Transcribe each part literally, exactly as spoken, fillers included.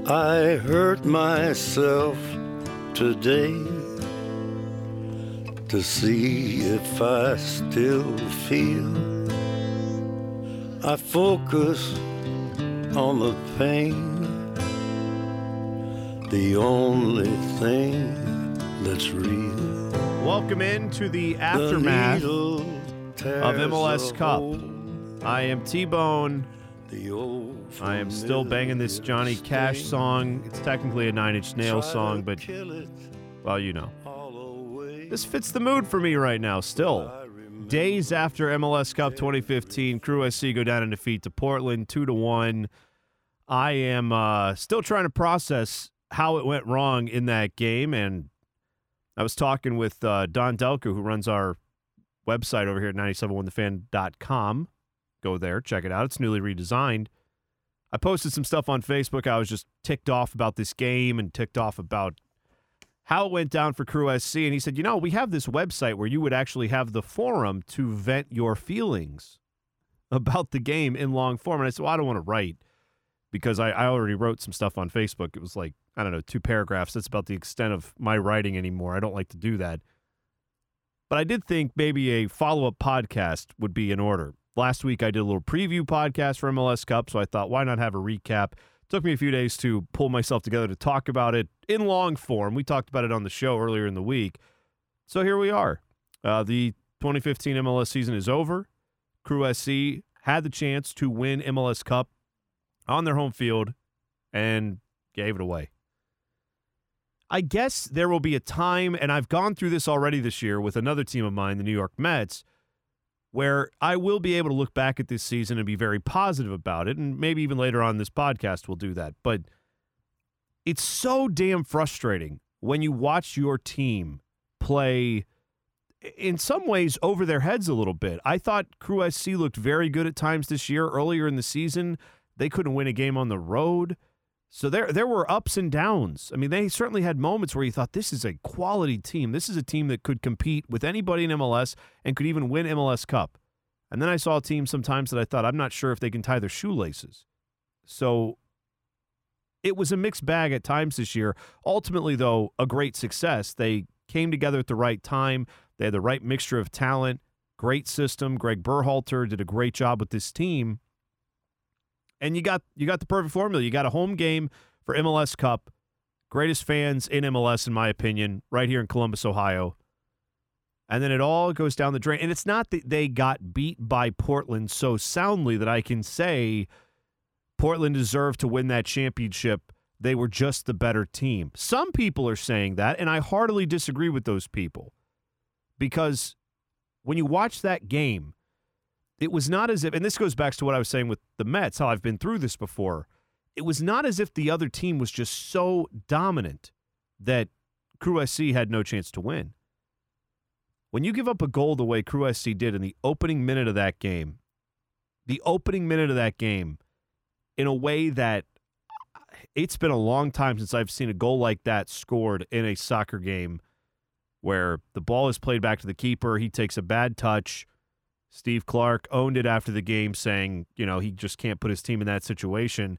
I hurt myself today to see if I still feel. I focus on the pain, the only thing that's real. Welcome into the aftermath of M L S Cup. I am T-Bone. I am still banging this Johnny Cash song. It's technically a Nine Inch Nails song, but, well, you know. This fits the mood for me right now, still. Days after M L S Cup twenty fifteen, Crew S C go down in defeat to Portland, two to one. I am uh, still trying to process how it went wrong in that game, and I was talking with uh, Don Delco, who runs our website over here at nine seven one the fan dot com. Go there, check it out. It's newly redesigned. I posted some stuff on Facebook. I was just ticked off about this game and ticked off about how it went down for Crew S C. And he said, you know, we have this website where you would actually have the forum to vent your feelings about the game in long form. And I said, well, I don't want to write because I, I already wrote some stuff on Facebook. It was like, I don't know, two paragraphs. That's about the extent of my writing anymore. I don't like to do that. But I did think maybe a follow-up podcast would be in order. Last week, I did a little preview podcast for M L S Cup, so I thought, why not have a recap? It took me a few days to pull myself together to talk about it in long form. We talked about it on the show earlier in the week. So here we are. Uh, the twenty fifteen M L S season is over. Crew S C had the chance to win M L S Cup on their home field and gave it away. I guess there will be a time, and I've gone through this already this year with another team of mine, the New York Mets, where I will be able to look back at this season and be very positive about it, and maybe even later on in this podcast we'll do that. But it's so damn frustrating when you watch your team play, in some ways, over their heads a little bit. I thought Crew S C looked very good at times this year. Earlier in the season, they couldn't win a game on the road. So there there were ups and downs. I mean, they certainly had moments where you thought, this is a quality team. This is a team that could compete with anybody in M L S and could even win M L S Cup. And then I saw teams sometimes that I thought, I'm not sure if they can tie their shoelaces. So it was a mixed bag at times this year. Ultimately, though, a great success. They came together at the right time. They had the right mixture of talent, great system. Greg Berhalter did a great job with this team. And you got you got the perfect formula. You got a home game for M L S Cup. Greatest fans in M L S, in my opinion, right here in Columbus, Ohio. And then it all goes down the drain. And it's not that they got beat by Portland so soundly that I can say Portland deserved to win that championship. They were just the better team. Some people are saying that, and I heartily disagree with those people. Because when you watch that game, it was not as if, and this goes back to what I was saying with the Mets, how I've been through this before. It was not as if the other team was just so dominant that Crew S C had no chance to win. When you give up a goal the way Crew S C did in the opening minute of that game, the opening minute of that game, in a way that it's been a long time since I've seen a goal like that scored in a soccer game where the ball is played back to the keeper, he takes a bad touch. Steve Clark owned it after the game, saying, you know, he just can't put his team in that situation.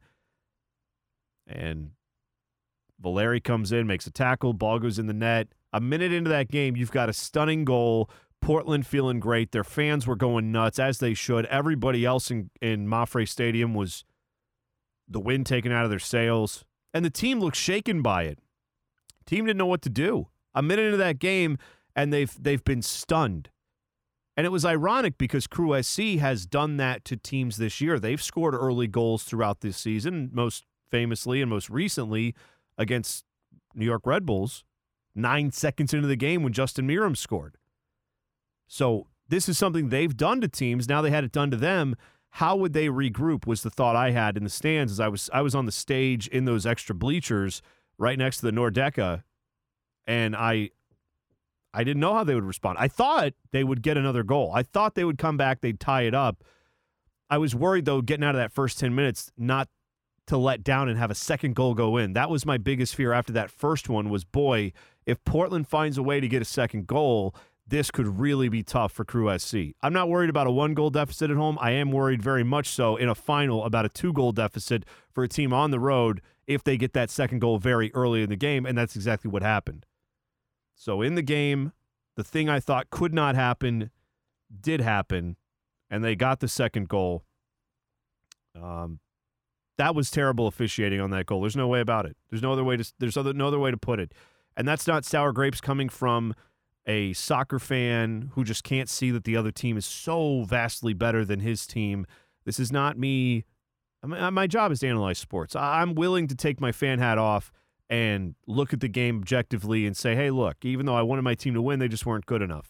And Valeri comes in, makes a tackle, ball goes in the net. A minute into that game, you've got a stunning goal. Portland feeling great. Their fans were going nuts, as they should. Everybody else in, in Mafre Stadium was the wind taken out of their sails. And the team looked shaken by it. Team didn't know what to do. A minute into that game, and they've they've been stunned. And it was ironic because Crew S C has done that to teams this year. They've scored early goals throughout this season, most famously and most recently against New York Red Bulls, nine seconds into the game when Justin Meram scored. So this is something they've done to teams. Now they had it done to them. How would they regroup was the thought I had in the stands as I was I was on the stage in those extra bleachers right next to the Nordeca, and I I didn't know how they would respond. I thought they would get another goal. I thought they would come back, they'd tie it up. I was worried, though, getting out of that first ten minutes, not to let down and have a second goal go in. That was my biggest fear after that first one was, boy, if Portland finds a way to get a second goal, this could really be tough for Crew S C. I'm not worried about a one-goal deficit at home. I am worried very much so in a final about a two-goal deficit for a team on the road if they get that second goal very early in the game, and that's exactly what happened. So in the game, the thing I thought could not happen did happen, and they got the second goal. Um, that was terrible officiating on that goal. There's no way about it. There's no other way to. There's other no other way to put it. And that's not sour grapes coming from a soccer fan who just can't see that the other team is so vastly better than his team. This is not me. I mean, my job is to analyze sports. I'm willing to take my fan hat off and look at the game objectively and say, hey, look, even though I wanted my team to win, they just weren't good enough.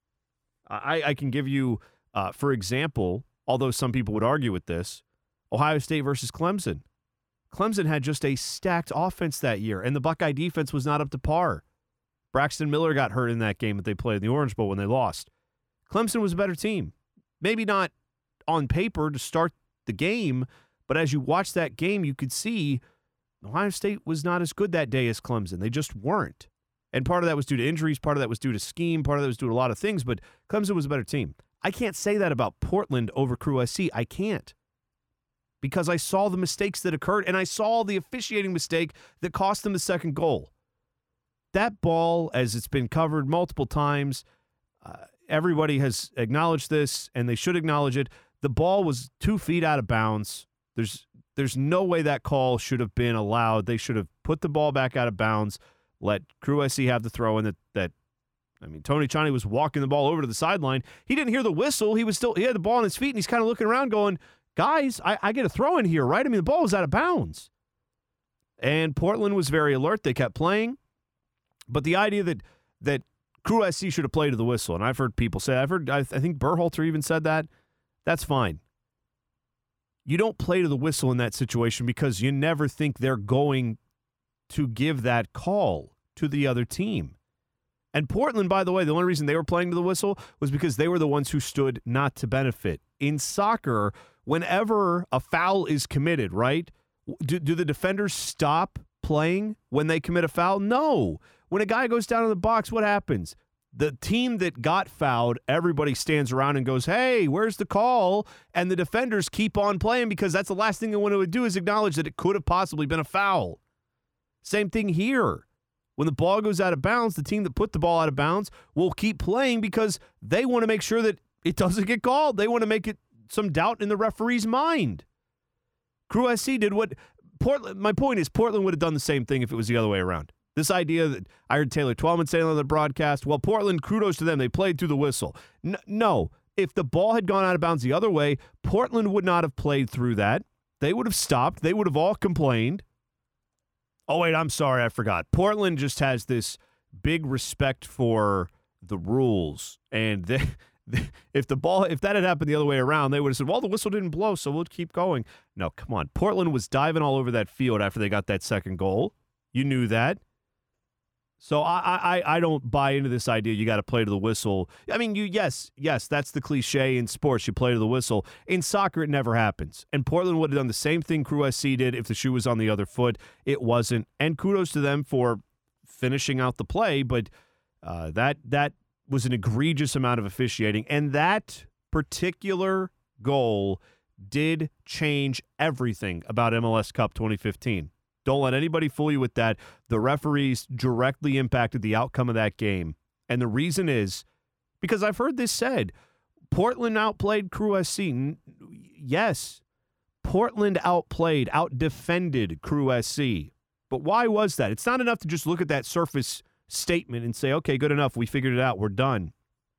I, I can give you, uh, for example, although some people would argue with this, Ohio State versus Clemson. Clemson had just a stacked offense that year, and the Buckeye defense was not up to par. Braxton Miller got hurt in that game that they played in the Orange Bowl when they lost. Clemson was a better team. Maybe not on paper to start the game, but as you watch that game, you could see Ohio State was not as good that day as Clemson. They just weren't. And part of that was due to injuries, part of that was due to scheme, part of that was due to a lot of things, but Clemson was a better team. I can't say that about Portland over Crew S C. I can't. Because I saw the mistakes that occurred, and I saw the officiating mistake that cost them the second goal. That ball, as it's been covered multiple times, uh, everybody has acknowledged this, and they should acknowledge it. The ball was two feet out of bounds. There's there's no way that call should have been allowed. They should have put the ball back out of bounds, let Crew S C have the throw, and that that I mean, Tony Chani was walking the ball over to the sideline. He didn't hear the whistle. He was still he had the ball on his feet, and he's kind of looking around, going, "Guys, I, I get a throw in here, right? I mean, the ball was out of bounds." And Portland was very alert. They kept playing. But the idea that that Crew S C should have played to the whistle, and I've heard people say, I've heard, I, I think Berhalter even said that, that's fine. You don't play to the whistle in that situation because you never think they're going to give that call to the other team. And Portland, by the way, the only reason they were playing to the whistle was because they were the ones who stood not to benefit. In soccer, whenever a foul is committed, right, do, do the defenders stop playing when they commit a foul? No. When a guy goes down in the box, what happens? The team that got fouled, everybody stands around and goes, hey, where's the call? And the defenders keep on playing because that's the last thing they want to do is acknowledge that it could have possibly been a foul. Same thing here. When the ball goes out of bounds, the team that put the ball out of bounds will keep playing because they want to make sure that it doesn't get called. They want to make it some doubt in the referee's mind. Crew S C did what Portland, my point is Portland would have done the same thing if it was the other way around. This idea that I heard Taylor Twellman saying on the broadcast, well, Portland, kudos to them. They played through the whistle. N- no, if the ball had gone out of bounds the other way, Portland would not have played through that. They would have stopped. They would have all complained. Oh, wait, I'm sorry. I forgot. Portland just has this big respect for the rules. And they, they, if the ball, if that had happened the other way around, they would have said, well, the whistle didn't blow, so we'll keep going. No, come on. Portland was diving all over that field after they got that second goal. You knew that. So I, I I don't buy into this idea you got to play to the whistle. I mean, you yes, yes, that's the cliche in sports. You play to the whistle. In soccer, it never happens. And Portland would have done the same thing Crew S C did if the shoe was on the other foot. It wasn't. And kudos to them for finishing out the play, but uh, that that was an egregious amount of officiating. And that particular goal did change everything about M L S Cup twenty fifteen. Don't let anybody fool you with that. The referees directly impacted the outcome of that game. And the reason is because I've heard this said, Portland outplayed Crew S C. Yes, Portland outplayed, outdefended Crew S C. But why was that? It's not enough to just look at that surface statement and say, okay, good enough. We figured it out. We're done.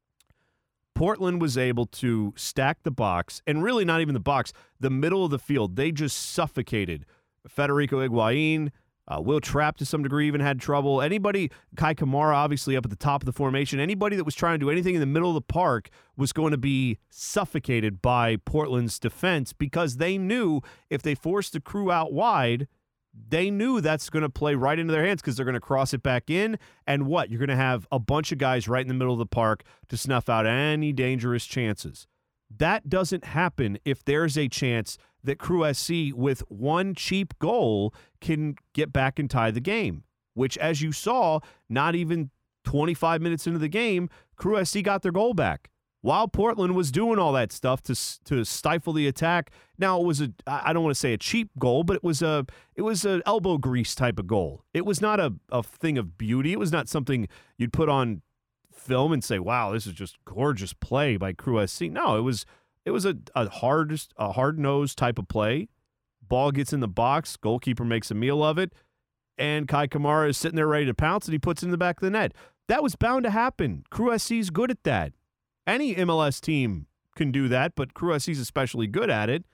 Portland was able to stack the box, and really not even the box, the middle of the field. They just suffocated Federico Higuain, uh, Will Trapp to some degree even had trouble. Anybody, Kai Kamara obviously up at the top of the formation, anybody that was trying to do anything in the middle of the park was going to be suffocated by Portland's defense because they knew if they forced the Crew out wide, they knew that's going to play right into their hands because they're going to cross it back in. And what? You're going to have a bunch of guys right in the middle of the park to snuff out any dangerous chances. That doesn't happen if there's a chance that Crew S C with one cheap goal can get back and tie the game, which, as you saw, not even twenty-five minutes into the game, Crew S C got their goal back. while Portland was doing all that stuff to to stifle the attack. Now, it was a I don't want to say a cheap goal, but it was a it was an elbow grease type of goal. It was not a, a thing of beauty. It was not something you'd put on film and say, "Wow, this is just gorgeous play by Crew S C." No, it was it was a a hard a hard-nosed type of play. Ball gets in the box, goalkeeper makes a meal of it, and Kai Kamara is sitting there ready to pounce, and he puts it in the back of the net. That was bound to happen. Crew S C's good at that. Any M L S team can do that, but Crew S C's especially good at it.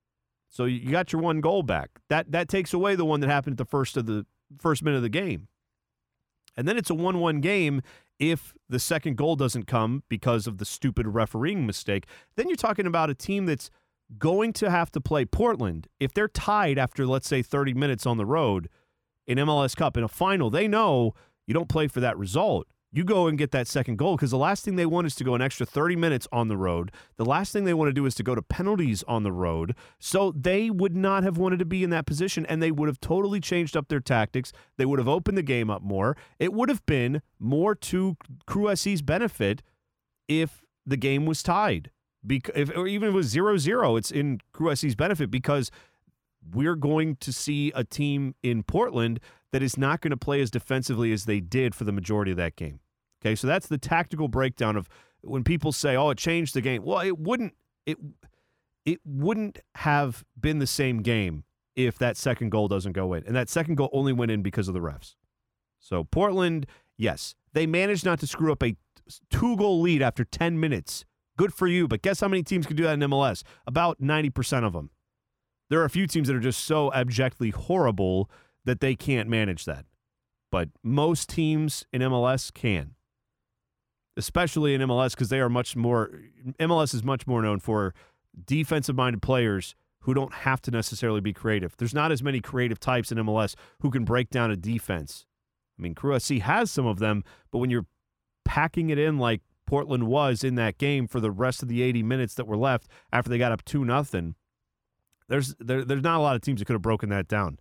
So you got your one goal back. That that takes away the one that happened at the first of the first minute of the game. And then it's a one one game if the second goal doesn't come because of the stupid refereeing mistake. Then you're talking about a team that's going to have to play Portland. If they're tied after, let's say, thirty minutes on the road in M L S Cup in a final, they know you don't play for that result. You go and get that second goal because the last thing they want is to go an extra thirty minutes on the road. The last thing they want to do is to go to penalties on the road. So they would not have wanted to be in that position, and they would have totally changed up their tactics. They would have opened the game up more. It would have been more to Crew S C's benefit if the game was tied. Because if, or even if it was zero zero, it's in Crew S C's benefit because we're going to see a team in Portland that is not going to play as defensively as they did for the majority of that game. Okay, so that's the tactical breakdown of when people say, "Oh, it changed the game." Well, it wouldn't. It it wouldn't have been the same game if that second goal doesn't go in, and that second goal only went in because of the refs. So Portland, yes, they managed not to screw up a two-goal lead after ten minutes. Good for you, but guess how many teams can do that in M L S? About ninety percent of them. There are a few teams that are just so abjectly horrible that they can't manage that. But most teams in M L S can. Especially in M L S because they are much more – M L S is much more known for defensive-minded players who don't have to necessarily be creative. There's not as many creative types in M L S who can break down a defense. I mean, Crew S C has some of them, but when you're packing it in like Portland was in that game for the rest of the eighty minutes that were left after they got up two nothing, there's there, there's not a lot of teams that could have broken that down.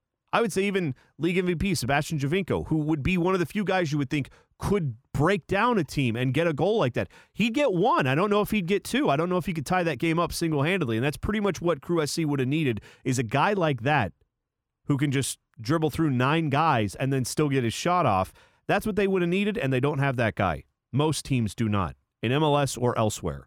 I would say even league M V P Sebastian Giovinco, who would be one of the few guys you would think could break down a team and get a goal like that. He'd get one. I don't know if he'd get two. I don't know if he could tie that game up single-handedly, and that's pretty much what Crew S C would have needed is a guy like that who can just dribble through nine guys and then still get his shot off. That's what they would have needed, and they don't have that guy. Most teams do not, in M L S or elsewhere.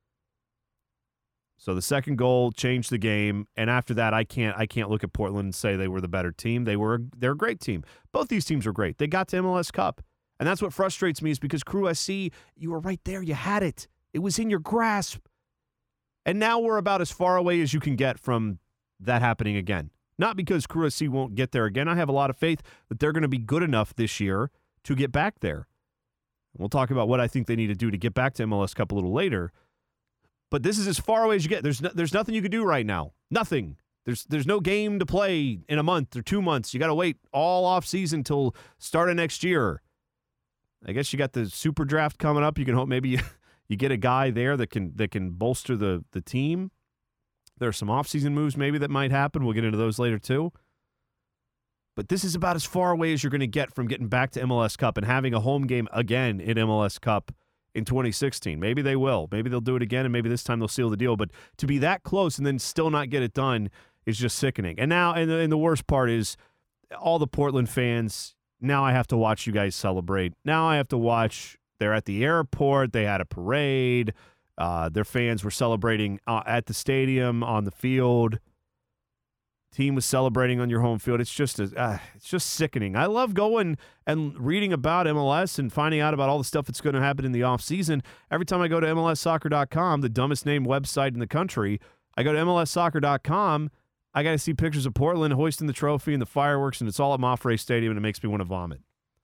So the second goal changed the game, and after that, I can't I can't look at Portland and say they were the better team. They were they're a great team. Both these teams were great. They got to M L S Cup, and that's what frustrates me is because Crew S C, you were right there. You had it. It was in your grasp. And now we're about as far away as you can get from that happening again. Not because Crew S C won't get there again. I have a lot of faith that they're going to be good enough this year to get back there. We'll talk about what I think they need to do to get back to M L S Cup a little later. But this is as far away as you get. There's no, there's nothing you can do right now. Nothing. There's there's no game to play in a month or two months. You got to wait all off season till start of next year. I guess you got the super draft coming up. You can hope maybe you, you get a guy there that can that can bolster the the team. There are some offseason moves maybe that might happen. We'll get into those later too. But this is about as far away as you're going to get from getting back to M L S Cup and having a home game again in M L S Cup in twenty sixteen. Maybe they will. Maybe they'll do it again, and maybe this time they'll seal the deal. But to be that close and then still not get it done is just sickening. And now, and the, and the worst part is all the Portland fans, now I have to watch you guys celebrate. Now I have to watch, they're at the airport, they had a parade, uh, their fans were celebrating uh, at the stadium, on the field. Team was celebrating on your home field. It's just a, uh, it's just sickening. I love going and reading about M L S and finding out about all the stuff that's going to happen in the offseason. Every time I go to M L S soccer dot com, the dumbest named website in the country, I go to M L S soccer dot com, I got to see pictures of Portland hoisting the trophy and the fireworks, and it's all at Moffray Stadium, and it makes me want to vomit.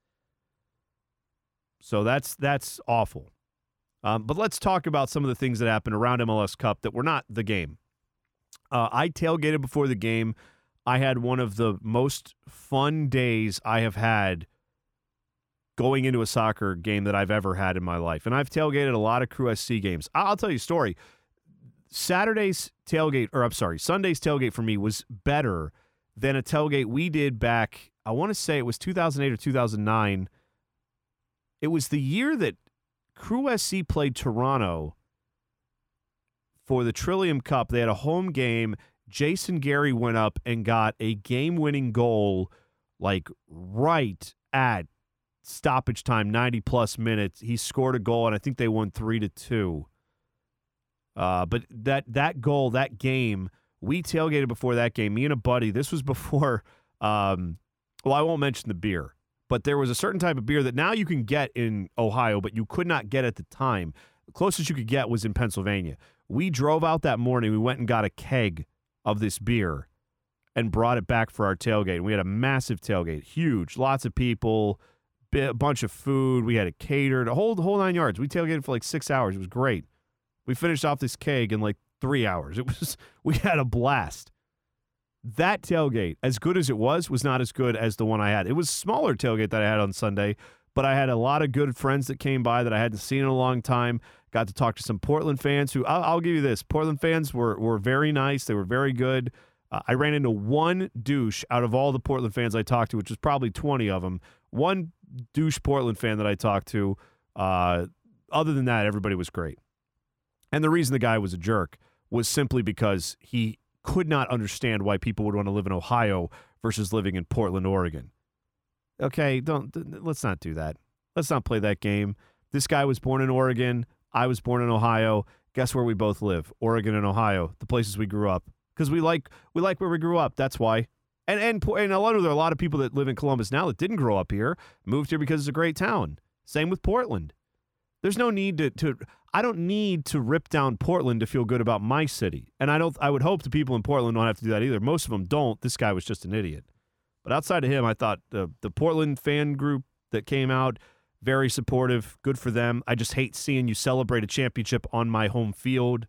So that's that's awful. Um, but let's talk about some of the things that happened around M L S Cup that were not the game. Uh, I tailgated before the game. I had one of the most fun days I have had going into a soccer game that I've ever had in my life. And I've tailgated a lot of Crew S C games. I'll tell you a story. Saturday's tailgate, or I'm sorry, Sunday's tailgate for me was better than a tailgate we did back, I want to say it was two thousand eight or two thousand nine. It was the year that Crew S C played Toronto for the Trillium Cup. They had a home game. Jason Gary went up and got a game-winning goal, like right at stoppage time, ninety-plus minutes. He scored a goal, and I think they won three to two. Uh, but that that goal, that game, we tailgated before that game. Me and a buddy. This was before. Um, well, I won't mention the beer, but there was a certain type of beer that now you can get in Ohio, but you could not get at the time. The closest you could get was in Pennsylvania. We drove out that morning. We went and got a keg of this beer and brought it back for our tailgate. We had a massive tailgate, huge, lots of people, a bunch of food. We had it catered, a whole, whole nine yards. We tailgated for like six hours. It was great. We finished off this keg in like three hours. It was, we had a blast. That tailgate, as good as it was, was not as good as the one I had. It was a smaller tailgate that I had on Sunday, but I had a lot of good friends that came by that I hadn't seen in a long time. Got to talk to some Portland fans who, I'll, I'll give you this, Portland fans were were very nice. They were very good. Uh, I ran into one douche out of all the Portland fans I talked to, which was probably twenty of them. One douche Portland fan that I talked to. Uh, other than that, everybody was great. And the reason the guy was a jerk was simply because he could not understand why people would want to live in Ohio versus living in Portland, Oregon. Okay, don't let's not do that. Let's not play that game. This guy was born in Oregon. I was born in Ohio. Guess where we both live? Oregon and Ohio, the places we grew up. Because we like we like where we grew up. That's why. And and and a lot of there are a lot of people that live in Columbus now that didn't grow up here, moved here because it's a great town. Same with Portland. There's no need to to I don't need to rip down Portland to feel good about my city. And I don't I would hope the people in Portland don't have to do that either. Most of them don't. This guy was just an idiot. But outside of him, I thought the the Portland fan group that came out, very supportive, good for them. I just hate seeing you celebrate a championship on my home field.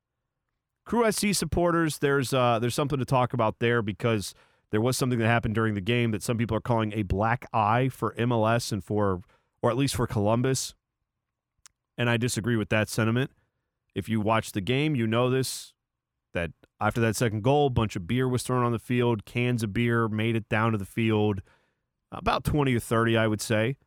Crew S C supporters, there's uh, there's something to talk about there because there was something that happened during the game that some people are calling a black eye for M L S and for, or at least for Columbus. And I disagree with that sentiment. If you watch the game, you know this, that after that second goal, a bunch of beer was thrown on the field, cans of beer made it down to the field, about twenty or thirty, I would say.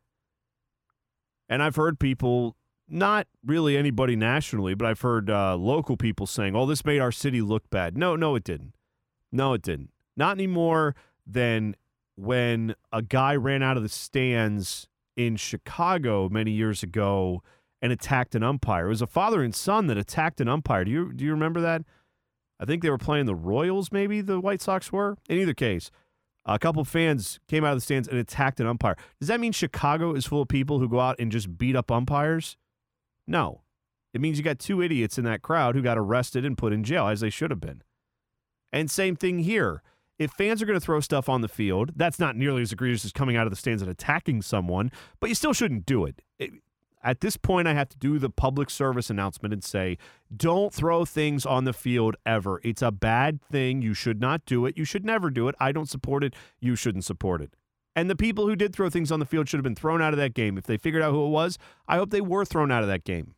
And I've heard people, not really anybody nationally, but I've heard uh, local people saying, oh, this made our city look bad. No, no, it didn't. No, it didn't. Not any more than when a guy ran out of the stands in Chicago many years ago and attacked an umpire. It was a father and son that attacked an umpire. Do you do you remember that? I think they were playing the Royals, maybe the White Sox were. In either case, a couple of fans came out of the stands and attacked an umpire. Does that mean Chicago is full of people who go out and just beat up umpires? No. It means you got two idiots in that crowd who got arrested and put in jail, as they should have been. And same thing here. If fans are going to throw stuff on the field, that's not nearly as egregious as coming out of the stands and attacking someone, but you still shouldn't do it. it At this point, I have to do the public service announcement and say, don't throw things on the field ever. It's a bad thing. You should not do it. You should never do it. I don't support it. You shouldn't support it. And the people who did throw things on the field should have been thrown out of that game. If they figured out who it was, I hope they were thrown out of that game.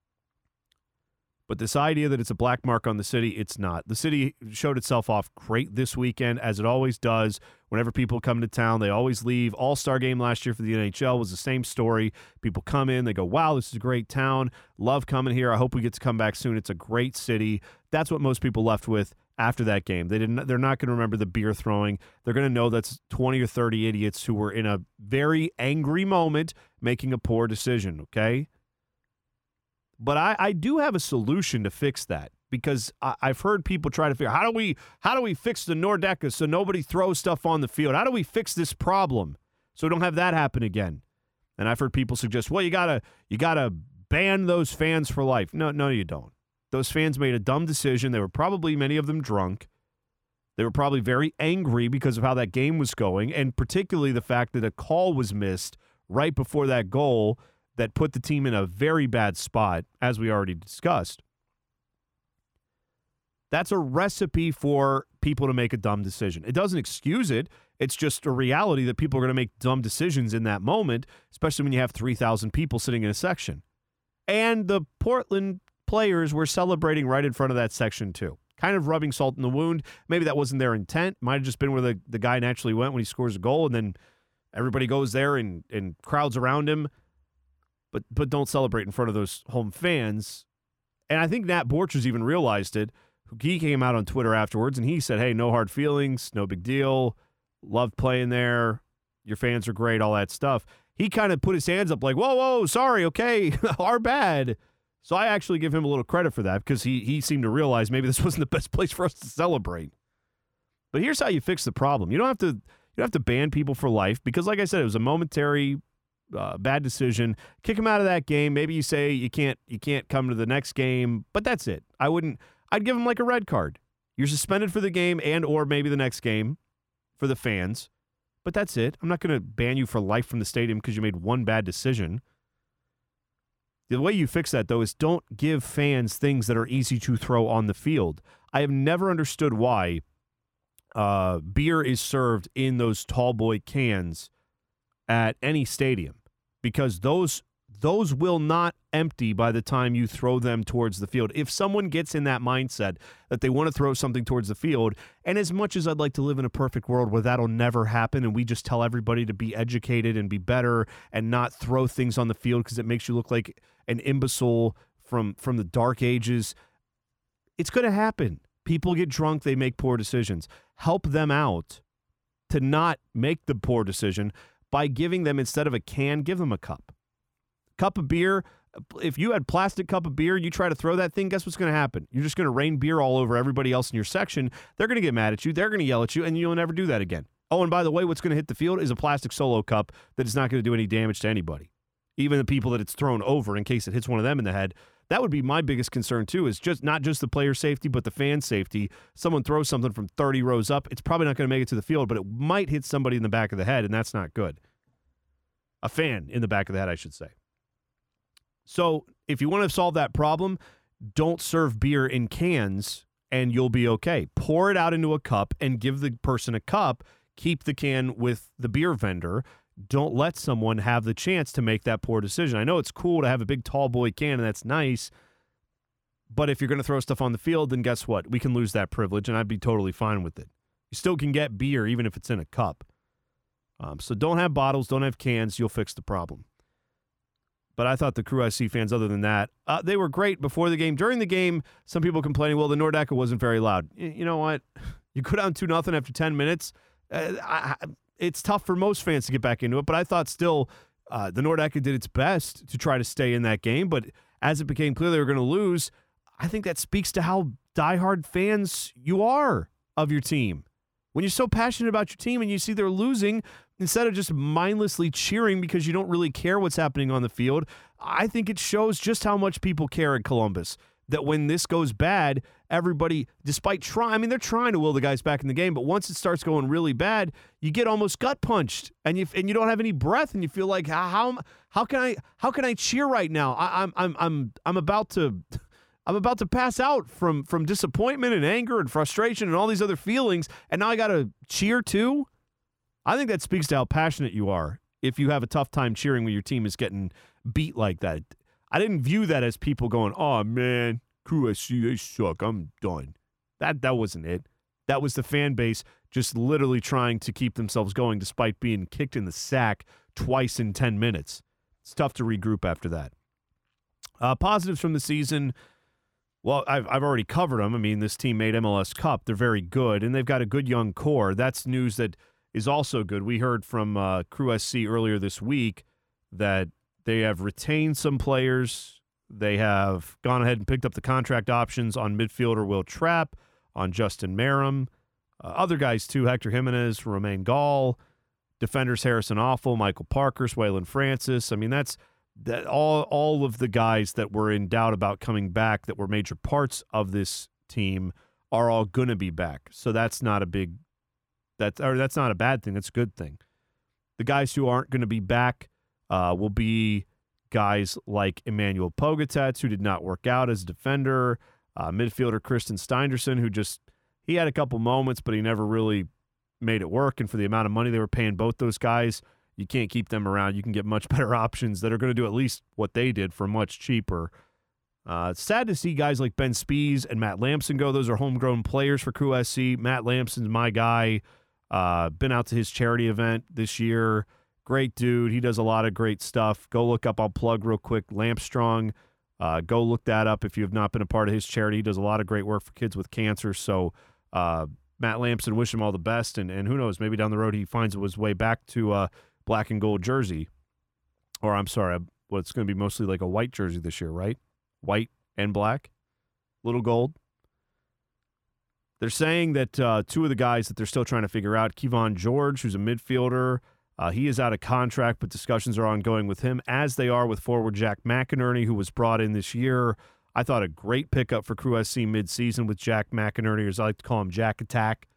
But this idea that it's a black mark on the city, it's not. The city showed itself off great this weekend, as it always does. Whenever people come to town, they always leave. All-Star game last year for the N H L was the same story. People come in, they go, wow, this is a great town. Love coming here. I hope we get to come back soon. It's a great city. That's what most people left with after that game. They didn't. They're not going to remember the beer throwing. They're going to know that's twenty or thirty idiots who were in a very angry moment making a poor decision, okay? But I, I do have a solution to fix that, because I, I've heard people try to figure how do we how do we fix the Nordeca so nobody throws stuff on the field? How do we fix this problem so we don't have that happen again? And I've heard people suggest, well, you gotta you gotta ban those fans for life. No, no, you don't. Those fans made a dumb decision. They were probably, many of them, drunk. They were probably very angry because of how that game was going, and particularly the fact that a call was missed right before that goal that put the team in a very bad spot, as we already discussed. That's a recipe for people to make a dumb decision. It doesn't excuse it. It's just a reality that people are going to make dumb decisions in that moment, especially when you have three thousand people sitting in a section. And the Portland players were celebrating right in front of that section too. Kind of rubbing salt in the wound. Maybe that wasn't their intent. Might have just been where the, the guy naturally went when he scores a goal, and then everybody goes there and, and crowds around him. but but don't celebrate in front of those home fans. And I think Nat Borchers even realized it. He came out on Twitter afterwards, and he said, hey, no hard feelings, no big deal. Loved playing there. Your fans are great, all that stuff. He kind of put his hands up like, whoa, whoa, sorry, okay, our bad. So I actually give him a little credit for that because he he seemed to realize maybe this wasn't the best place for us to celebrate. But here's how you fix the problem. You don't have to you don't have to ban people for life because, like I said, it was a momentary uh, bad decision. Kick them out of that game. Maybe you say you can't you can't come to the next game, but that's it. I wouldn't. I'd give him like a red card. You're suspended for the game and or maybe the next game for the fans, but that's it. I'm not going to ban you for life from the stadium because you made one bad decision. The way you fix that, though, is don't give fans things that are easy to throw on the field. I have never understood why uh, beer is served in those tall boy cans at any stadium because those those will not empty by the time you throw them towards the field. If someone gets in that mindset that they want to throw something towards the field, and as much as I'd like to live in a perfect world where that'll never happen and we just tell everybody to be educated and be better and not throw things on the field because it makes you look like an imbecile from, from the dark ages, it's going to happen. People get drunk, they make poor decisions. Help them out to not make the poor decision by giving them, instead of a can, give them a cup. Cup of beer, if you had plastic cup of beer, you try to throw that thing, guess what's going to happen? You're just going to rain beer all over everybody else in your section. They're going to get mad at you. They're going to yell at you, and you'll never do that again. Oh, and by the way, what's going to hit the field is a plastic Solo cup that is not going to do any damage to anybody, even the people that it's thrown over in case it hits one of them in the head. That would be my biggest concern, too, is just not just the player safety, but the fan safety. Someone throws something from thirty rows up, it's probably not going to make it to the field, but it might hit somebody in the back of the head, and that's not good. A fan in the back of the head, I should say. So if you want to solve that problem, don't serve beer in cans and you'll be okay. Pour it out into a cup and give the person a cup. Keep the can with the beer vendor. Don't let someone have the chance to make that poor decision. I know it's cool to have a big tall boy can, and that's nice. But if you're going to throw stuff on the field, then guess what? We can lose that privilege, and I'd be totally fine with it. You still can get beer even if it's in a cup. Um, so don't have bottles, don't have cans. You'll fix the problem. But I thought the Crew S C fans, other than that, uh, they were great before the game. During the game, some people complaining, well, the Nordecke wasn't very loud. Y- you know what? You go down two nothing after ten minutes. Uh, I, I, it's tough for most fans to get back into it, but I thought still uh, the Nordecke did its best to try to stay in that game. But as it became clear they were going to lose, I think that speaks to how diehard fans you are of your team. When you're so passionate about your team and you see they're losing, instead of just mindlessly cheering because you don't really care what's happening on the field, I think it shows just how much people care in Columbus. That when this goes bad, everybody, despite trying, I mean, they're trying to will the guys back in the game, but once it starts going really bad, you get almost gut punched, and you and you don't have any breath, and you feel like how how, how can I how can I cheer right now? I, I'm I'm I'm I'm about to. I'm about to pass out from, from disappointment and anger and frustration and all these other feelings, and now I got to cheer too? I think that speaks to how passionate you are if you have a tough time cheering when your team is getting beat like that. I didn't view that as people going, oh, man, Crew S C, they suck. I'm done. That, that wasn't it. That was the fan base just literally trying to keep themselves going despite being kicked in the sack twice in ten minutes. It's tough to regroup after that. Uh, positives from the season. Well, I've I've already covered them. I mean, this team made M L S Cup. They're very good, and they've got a good young core. That's news that is also good. We heard from uh, Crew S C earlier this week that they have retained some players. They have gone ahead and picked up the contract options on midfielder Will Trapp, on Justin Merrim, uh, other guys too, Hector Jimenez, Romain Gall, defenders Harrison Awful, Michael Parker, Waylon Francis. I mean, that's that all all of the guys that were in doubt about coming back that were major parts of this team are all going to be back. So that's not a big that's or that's not a bad thing. That's a good thing. The guys who aren't going to be back uh, will be guys like Emmanuel Pogatetz, who did not work out as a defender, uh, midfielder Kristen Steinderson, who just he had a couple moments, but he never really made it work. And for the amount of money they were paying both those guys, you can't keep them around. You can get much better options that are going to do at least what they did for much cheaper. Uh, it's sad to see guys like Ben Spies and Matt Lamson go. Those are homegrown players for Crew S C. Matt Lamson's my guy. Uh, been out to his charity event this year. Great dude. He does a lot of great stuff. Go look up, I'll plug real quick, Lampstrong. Uh, go look that up if you have not been a part of his charity. He does a lot of great work for kids with cancer. So uh, Matt Lampson, wish him all the best. And, and who knows, maybe down the road he finds his way back to uh, black and gold jersey. Or I'm sorry, well, it's going to be mostly like a white jersey this year, right? White and black, little gold. They're saying that uh, two of the guys that they're still trying to figure out, Kevon George, who's a midfielder, uh, he is out of contract, but discussions are ongoing with him, as they are with forward Jack McInerney, who was brought in this year. I thought a great pickup for Crew S C midseason with Jack McInerney, or as I like to call him, Jack Attack.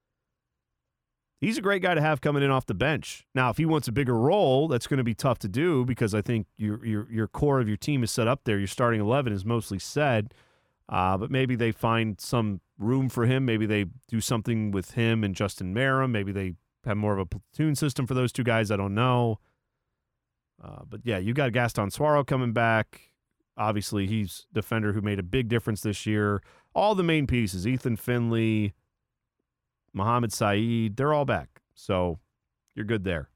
He's a great guy to have coming in off the bench. Now, if he wants a bigger role, that's going to be tough to do because I think your your your core of your team is set up there. Your starting eleven is mostly set, uh, but maybe they find some room for him. Maybe they do something with him and Justin Merrim. Maybe they have more of a platoon system for those two guys. I don't know. Uh, but, yeah, you got Gaston Suaro coming back. Obviously, he's a defender who made a big difference this year. All the main pieces, Ethan Finley, Mohamed Saeed, they're all back. So you're good there.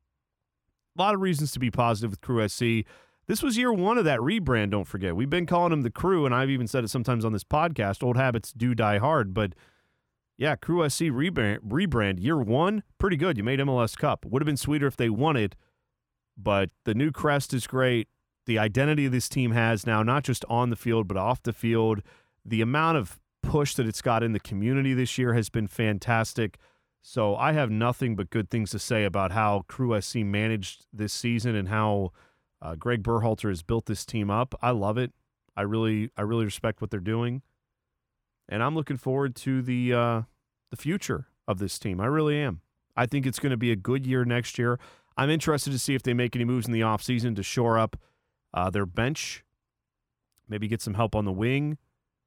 A lot of reasons to be positive with Crew S C. This was year one of that rebrand, don't forget. We've been calling them the Crew, and I've even said it sometimes on this podcast. Old habits do die hard, but yeah, Crew S C rebrand, rebrand year one, pretty good. You made M L S Cup. Would have been sweeter if they won it, but the new crest is great. The identity this team has now, not just on the field, but off the field. The amount of push that it's got in the community this year has been fantastic. So I have nothing but good things to say about how Crew S C managed this season and how uh, Greg Berhalter has built this team up. I love it. I really, I really respect what they're doing. And I'm looking forward to the uh, the future of this team. I really am. I think it's going to be a good year next year. I'm interested to see if they make any moves in the offseason to shore up uh, their bench, maybe get some help on the wing.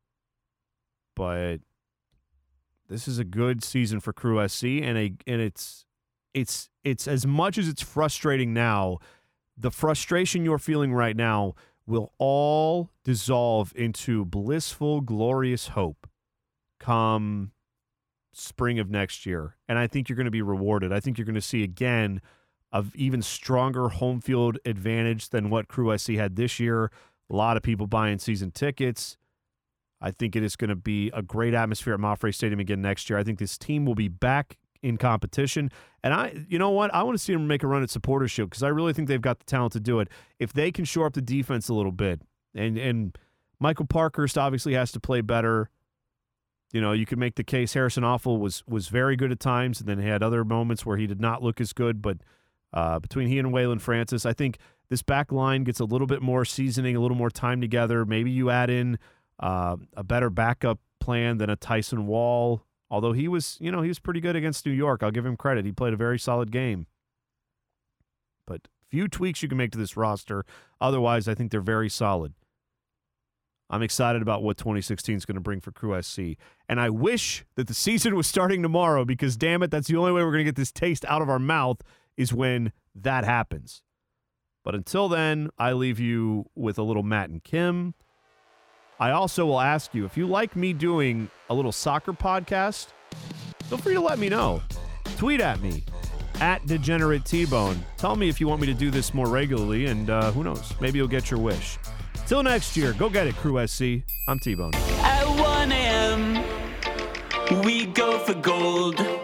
But this is a good season for Crew S C, and a and it's it's it's as much as it's frustrating now, the frustration you're feeling right now will all dissolve into blissful, glorious hope come spring of next year. And I think you're going to be rewarded. I think you're going to see, again, an even stronger home field advantage than what Crew S C had this year. A lot of people buying season tickets. I think it is going to be a great atmosphere at Mafre Stadium again next year. I think this team will be back in competition. And I, you know what? I want to see them make a run at Supporters Shield because I really think they've got the talent to do it. If they can shore up the defense a little bit, and and Michael Parkhurst obviously has to play better. You know, you could make the case Harrison Offal was was very good at times, and then he had other moments where he did not look as good. But uh, between he and Waylon Francis, I think this back line gets a little bit more seasoning, a little more time together. Maybe you add in uh, a better backup plan than a Tyson Wall. Although he was, you know, he was pretty good against New York. I'll give him credit. He played a very solid game. But few tweaks you can make to this roster. Otherwise, I think they're very solid. I'm excited about what twenty sixteen is going to bring for Crew S C. And I wish that the season was starting tomorrow because, damn it, that's the only way we're going to get this taste out of our mouth is when that happens. But until then, I leave you with a little Matt and Kim. I also will ask you, if you like me doing a little soccer podcast, feel free to let me know. Tweet at me, at Degenerate T-Bone. Tell me if you want me to do this more regularly, and uh, who knows, maybe you'll get your wish. Till next year, go get it, Crew S C. I'm T-Bone. At one a.m., we go for gold.